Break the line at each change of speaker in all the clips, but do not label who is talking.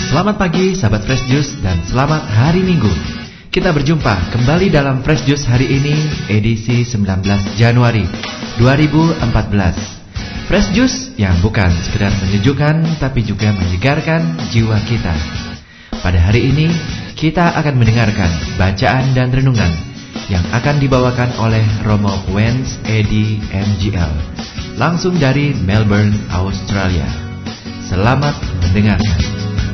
Selamat pagi sahabat Fresh Juice dan selamat hari Minggu. Kita berjumpa kembali dalam Fresh Juice hari ini, edisi 19 Januari 2014. Fresh Juice yang bukan sekedar menyejukkan tapi juga menyegarkan jiwa kita. Pada hari ini kita akan mendengarkan bacaan dan renungan yang akan dibawakan oleh Romo Wens Edi MGL langsung dari Melbourne, Australia. Selamat mendengarkan.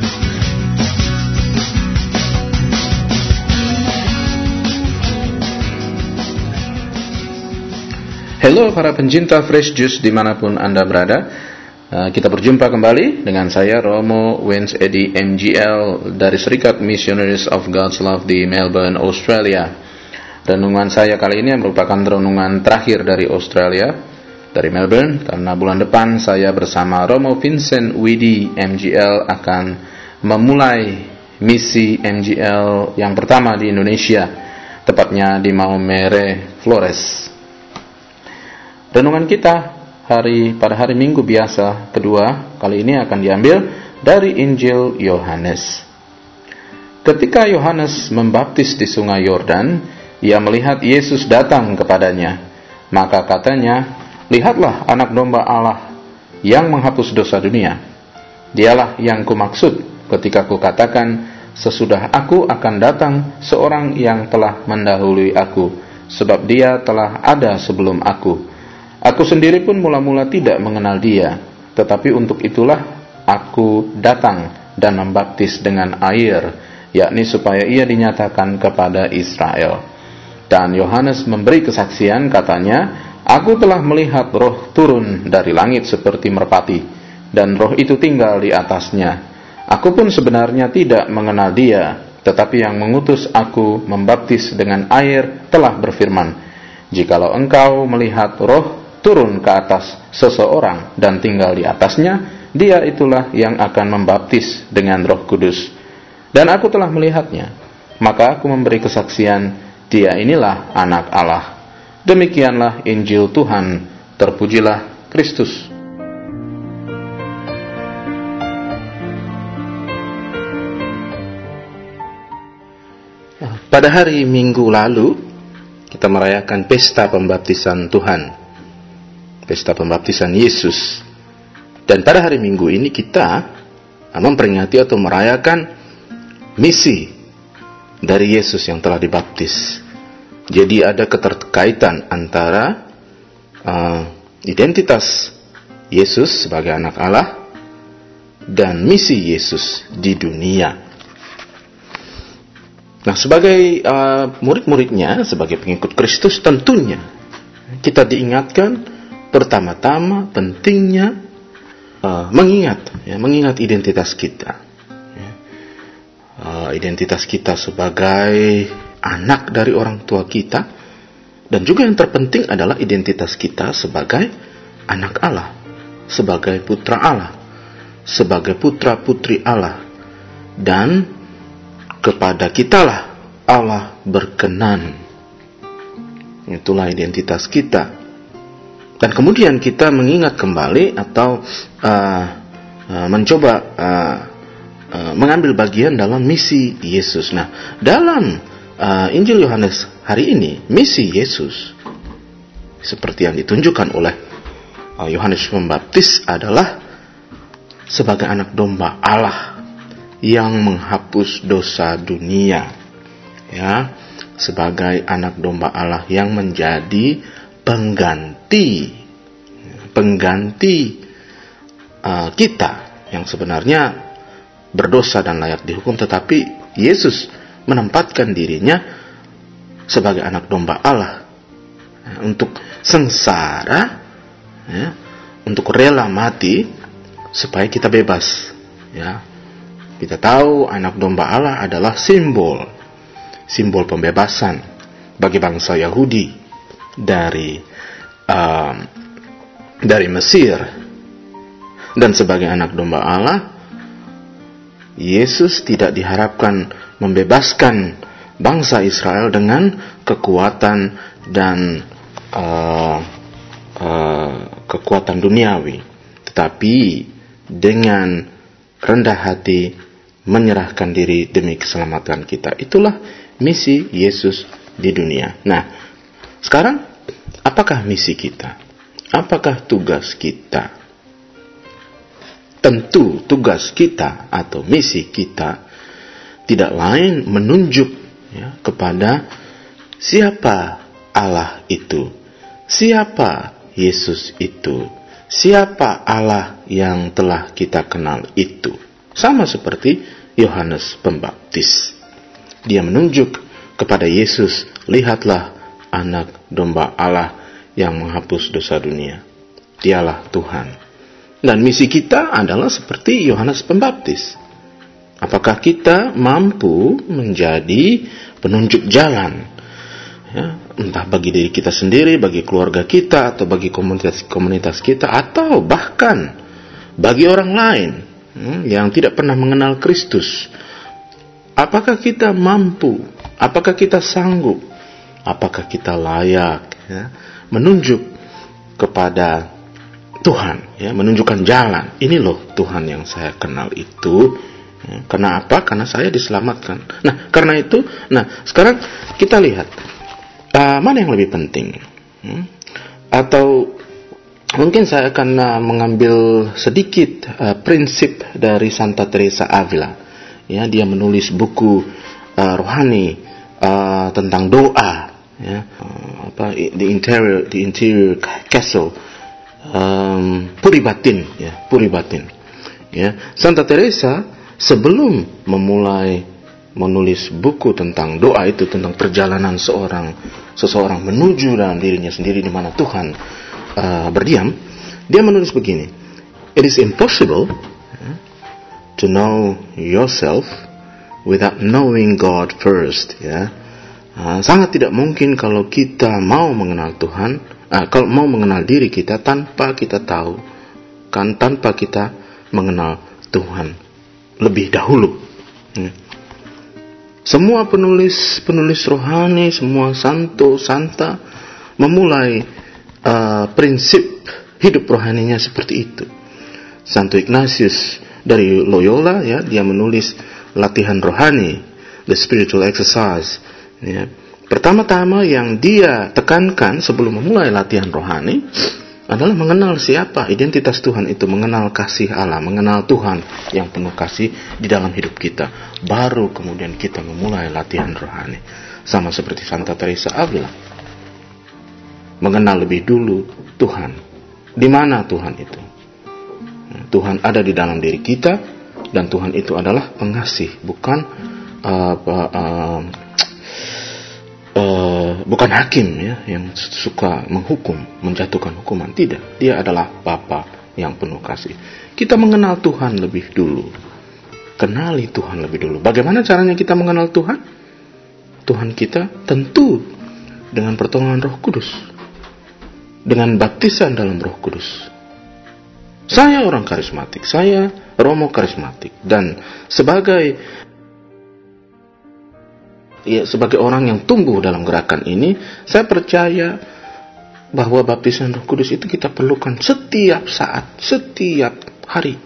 Halo para pencinta Fresh Juice dimanapun Anda berada. Kita berjumpa kembali dengan saya Romo Wens Edi MGL dari Serikat Missionaries of God's Love di Melbourne, Australia. Renungan saya kali ini merupakan renungan terakhir dari Australia, dari Melbourne, karena bulan depan saya bersama Romo Vincent Widi MGL akan memulai misi MGL yang pertama di Indonesia, tepatnya di Maumere, Flores. Renungan kita pada hari Minggu biasa kedua kali ini akan diambil dari Injil Yohanes. Ketika Yohanes membaptis di Sungai Yordan, ia melihat Yesus datang kepadanya. Maka katanya, "Lihatlah anak domba Allah yang menghapus dosa dunia. Dialah yang kumaksud ketika kukatakan, sesudah aku akan datang seorang yang telah mendahului aku, sebab dia telah ada sebelum aku. Aku sendiri pun mula-mula tidak mengenal dia, tetapi untuk itulah aku datang dan membaptis dengan air, yakni supaya ia dinyatakan kepada Israel." Dan Yohanes memberi kesaksian, katanya, "Aku telah melihat roh turun dari langit seperti merpati, dan roh itu tinggal di atasnya. Aku pun sebenarnya tidak mengenal dia, tetapi yang mengutus aku membaptis dengan air telah berfirman, jikalau engkau melihat roh turun ke atas seseorang dan tinggal di atasnya, dia itulah yang akan membaptis dengan Roh Kudus. Dan aku telah melihatnya, maka aku memberi kesaksian, dia inilah anak Allah." Demikianlah Injil Tuhan. Terpujilah Kristus. Pada hari Minggu lalu, kita merayakan pesta pembaptisan Tuhan, pesta pembaptisan Yesus. Dan pada hari Minggu ini kita memperingati atau merayakan misi dari Yesus yang telah dibaptis. Jadi ada keterkaitan antara identitas Yesus sebagai anak Allah dan misi Yesus di dunia. Nah, sebagai murid-muridnya, sebagai pengikut Kristus, tentunya kita diingatkan pertama-tama pentingnya mengingat identitas kita. Identitas kita sebagai anak dari orang tua kita, dan juga yang terpenting adalah identitas kita sebagai anak Allah, sebagai putra Allah, sebagai putra-putri Allah, dan kepada kitalah Allah berkenan. Itulah identitas kita. Dan kemudian kita mengingat kembali atau mencoba mengambil bagian dalam misi Yesus. Nah, dalam Injil Yohanes hari ini, misi Yesus seperti yang ditunjukkan oleh Yohanes Pembaptis adalah sebagai anak domba Allah yang menghapus dosa dunia. Ya, sebagai anak domba Allah yang menjadi pengganti kita yang sebenarnya berdosa dan layak dihukum, tetapi Yesus menempatkan dirinya sebagai anak domba Allah untuk sengsara, untuk rela mati supaya kita bebas. Ya, kita tahu anak domba Allah adalah simbol pembebasan bagi bangsa Yahudi dari Mesir. Dan sebagai anak domba Allah, Yesus tidak diharapkan membebaskan bangsa Israel dengan kekuatan dan kekuatan duniawi, tetapi dengan rendah hati menyerahkan diri demi keselamatan kita. Itulah misi Yesus di dunia. Nah, sekarang apakah misi kita? Apakah tugas kita? Tentu tugas kita atau misi kita tidak lain menunjuk kepada siapa Allah itu, siapa Yesus itu, siapa Allah yang telah kita kenal itu. Sama seperti Yohanes Pembaptis. Dia menunjuk kepada Yesus, lihatlah anak domba Allah yang menghapus dosa dunia. Dialah Tuhan. Dan misi kita adalah seperti Yohanes Pembaptis. Apakah kita mampu menjadi penunjuk jalan? Entah bagi diri kita sendiri, bagi keluarga kita, atau bagi komunitas kita, atau bahkan bagi orang lain yang tidak pernah mengenal Kristus. Apakah kita mampu? Apakah kita sanggup? Apakah kita layak menunjuk kepada Tuhan, menunjukkan jalan. Ini loh Tuhan yang saya kenal itu. Karena apa? Karena saya diselamatkan. Nah, karena itu, sekarang kita lihat mana yang lebih penting. Atau mungkin saya akan mengambil sedikit prinsip dari Santa Teresa Avila. Dia menulis buku rohani tentang doa. The interior castle. Puri batin. Santa Teresa sebelum memulai menulis buku tentang doa itu, tentang perjalanan seseorang menuju dalam dirinya sendiri di mana Tuhan berdiam, dia menulis begini: It is impossible to know yourself without knowing God first. Sangat tidak mungkin kalau kita mau mengenal Tuhan, kalau mau mengenal diri kita tanpa kita tahu, tanpa kita mengenal Tuhan lebih dahulu. Semua penulis rohani, semua santa memulai prinsip hidup rohaninya seperti itu. Santo Ignatius dari Loyola, dia menulis latihan rohani, the spiritual exercise. Pertama-tama yang dia tekankan sebelum memulai latihan rohani adalah mengenal siapa identitas Tuhan itu, mengenal kasih Allah, mengenal Tuhan yang penuh kasih di dalam hidup kita. Baru kemudian kita memulai latihan rohani. Sama seperti Santa Teresa Avila. Mengenal lebih dulu Tuhan. Di mana Tuhan itu? Tuhan ada di dalam diri kita, dan Tuhan itu adalah pengasih, bukan bukan hakim yang suka menghukum, menjatuhkan hukuman. Tidak, dia adalah Bapa yang penuh kasih. Kita mengenal Tuhan lebih dulu. Kenali Tuhan lebih dulu. Bagaimana caranya kita mengenal Tuhan? Tuhan kita tentu dengan pertolongan Roh Kudus, dengan baptisan dalam Roh Kudus. Saya orang karismatik, saya Romo karismatik, dan sebagai orang yang tumbuh dalam gerakan ini, saya percaya bahwa baptisan Roh Kudus itu kita perlukan setiap saat, setiap hari.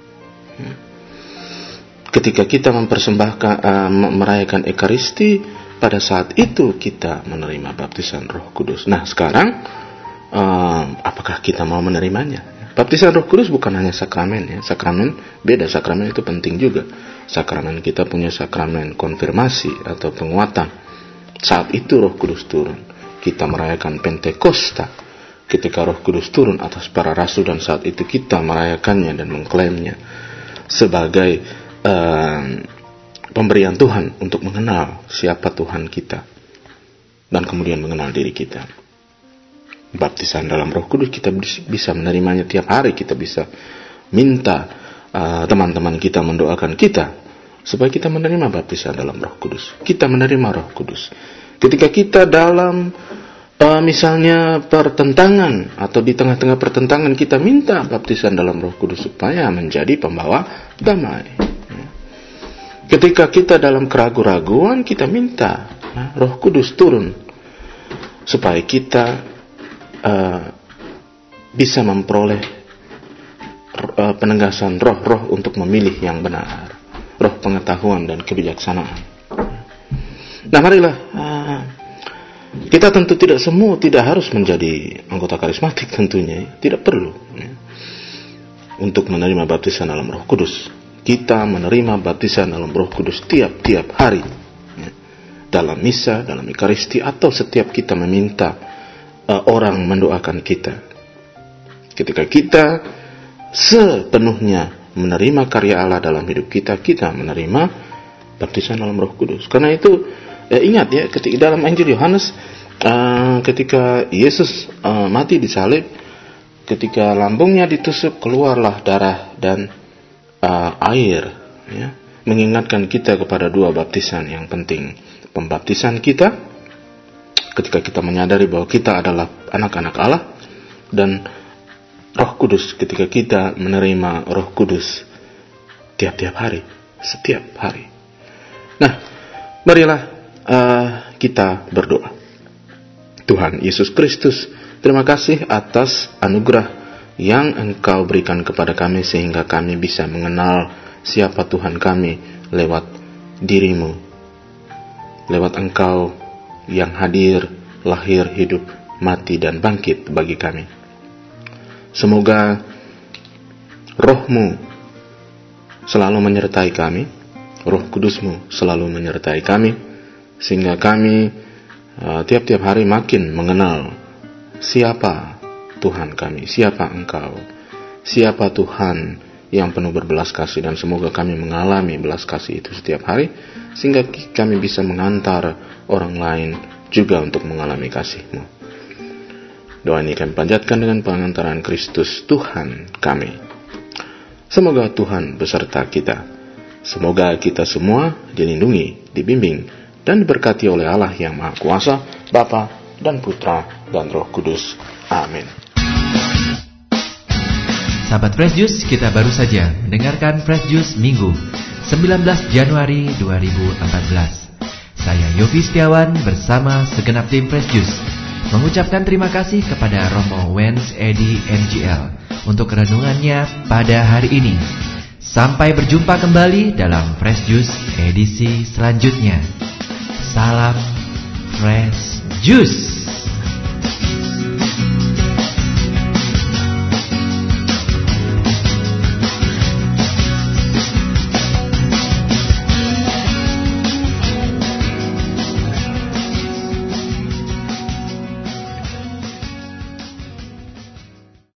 Ketika kita merayakan Ekaristi, pada saat itu kita menerima baptisan Roh Kudus. Nah, sekarang apakah kita mau menerimanya? Baptisan Roh Kudus bukan hanya sakramen, sakramen beda, sakramen itu penting juga. Sakramen kita punya sakramen konfirmasi atau penguatan. Saat itu Roh Kudus turun. Kita merayakan Pentakosta ketika Roh Kudus turun atas para rasul, dan saat itu kita merayakannya dan mengklaimnya sebagai pemberian Tuhan untuk mengenal siapa Tuhan kita dan kemudian mengenal diri kita. Baptisan dalam Roh Kudus kita bisa menerimanya tiap hari. Kita bisa minta teman-teman kita mendoakan kita supaya kita menerima baptisan dalam Roh Kudus. Kita menerima Roh Kudus ketika kita dalam misalnya pertentangan, atau di tengah-tengah pertentangan, kita minta baptisan dalam Roh Kudus supaya menjadi pembawa damai. Ketika kita dalam keraguan-raguan, kita minta Roh Kudus turun supaya kita bisa memperoleh penegasan roh untuk memilih yang benar, roh buah pengetahuan dan kebijaksanaan. Nah, marilah kita tentu tidak harus menjadi anggota karismatik tentunya, tidak perlu untuk menerima baptisan dalam Roh Kudus. Kita menerima baptisan dalam Roh Kudus tiap-tiap hari, dalam misa, dalam ekaristi, atau setiap kita meminta orang mendoakan kita. Ketika kita sepenuhnya menerima karya Allah dalam hidup kita, kita menerima baptisan dalam Roh Kudus. Karena itu ingat ya, ketika dalam Injil Yohanes, ketika Yesus mati disalib, ketika lambungnya ditusuk, keluarlah darah dan air, ya, mengingatkan kita kepada dua baptisan yang penting. Pembaptisan kita ketika kita menyadari bahwa kita adalah anak-anak Allah, dan Roh Kudus ketika kita menerima Roh Kudus tiap-tiap hari, setiap hari. Nah, marilah kita berdoa. Tuhan Yesus Kristus, terima kasih atas anugerah yang Engkau berikan kepada kami sehingga kami bisa mengenal siapa Tuhan kami lewat diri-Mu, lewat Engkau yang hadir, lahir, hidup, mati, dan bangkit bagi kami. Semoga Roh-Mu selalu menyertai kami, Roh Kudus-Mu selalu menyertai kami, sehingga kami tiap-tiap hari makin mengenal siapa Tuhan kami, siapa Engkau, siapa Tuhan yang penuh berbelas kasih, dan semoga kami mengalami belas kasih itu setiap hari, sehingga kami bisa mengantar orang lain juga untuk mengalami kasih-Mu. Doa ini kami panjatkan dengan pengantaran Kristus Tuhan kami. Semoga Tuhan beserta kita. Semoga kita semua dilindungi, dibimbing, dan diberkati oleh Allah yang Maha Kuasa, Bapa dan Putra dan Roh Kudus. Amin.
Sahabat Fresh Juice, kita baru saja mendengarkan Fresh Juice Minggu 19 Januari 2014. Saya Yofi Setiawan bersama segenap tim Fresh Juice mengucapkan terima kasih kepada Romo Wens Edi MGL untuk renungannya pada hari ini. Sampai berjumpa kembali dalam Fresh Juice edisi selanjutnya. Salam Fresh Juice.